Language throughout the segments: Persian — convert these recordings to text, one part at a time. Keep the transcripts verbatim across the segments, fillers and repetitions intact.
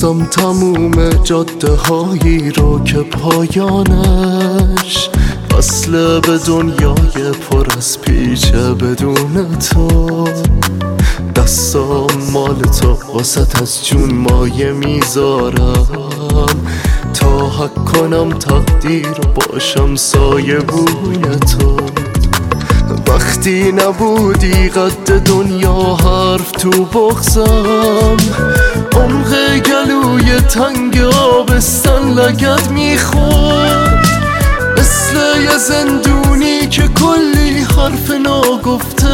میسازم تموم جاده هایی رو که پایانش وصله به دنیای پر از پیچه بدون تو. دستام مال تو واسط از جون مایه میذارم تا حق کنم تقدیر و باشم سایه بوی تو. وقتی نبودی قد دنیا حرف تو بغزم، عمق گلوی تنگ آبستن لگد میخورد، مثل یه زندونی که کلی حرف ناگفته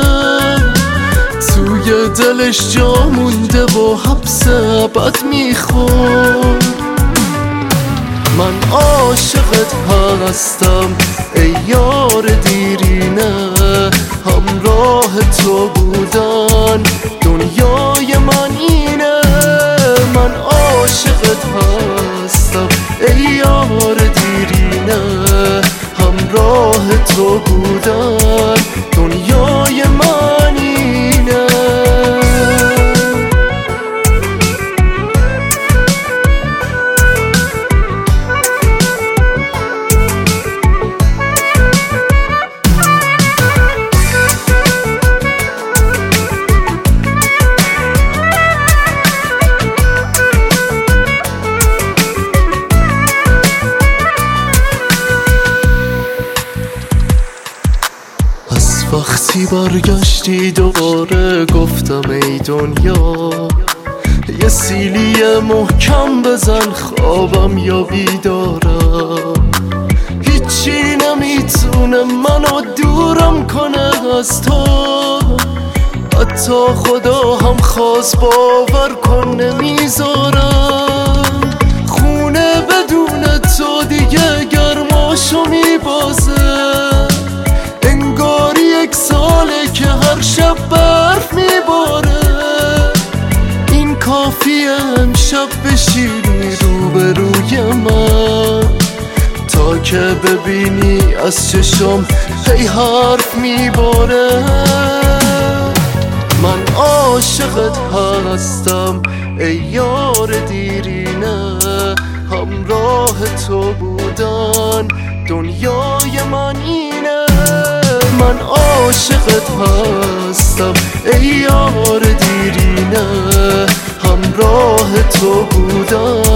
توی دلش جا مونده و حبس ابد میخورد. من عاشقت هستم ای یار دیرینه، همراه تو بودن دنیای من اینه. من عاشقت هستم ای یار دیرینه، همراه تو بودن دنیای من اینه. وقتی برگشتی دوباره گفتم ای دنیا یه سیلی محکم بزن خوابم یا بیدارم. هیچی نمیتونه منو دورم کنه از تو، حتی خدا هم خواست باور کن نمیذارم. خونه بدون تو دیگه گرماشو میبازه، یک ساله که هر شب برف میباره. این کافیه امشب بشینی روبروی من تا که ببینی از چشم هی حرف میباره. من عاشقت هستم ای یار دیرینه، همراه تو بودن دنیای من اینه. من عاشقت هستم ای یار دیرینه، همراه تو بودن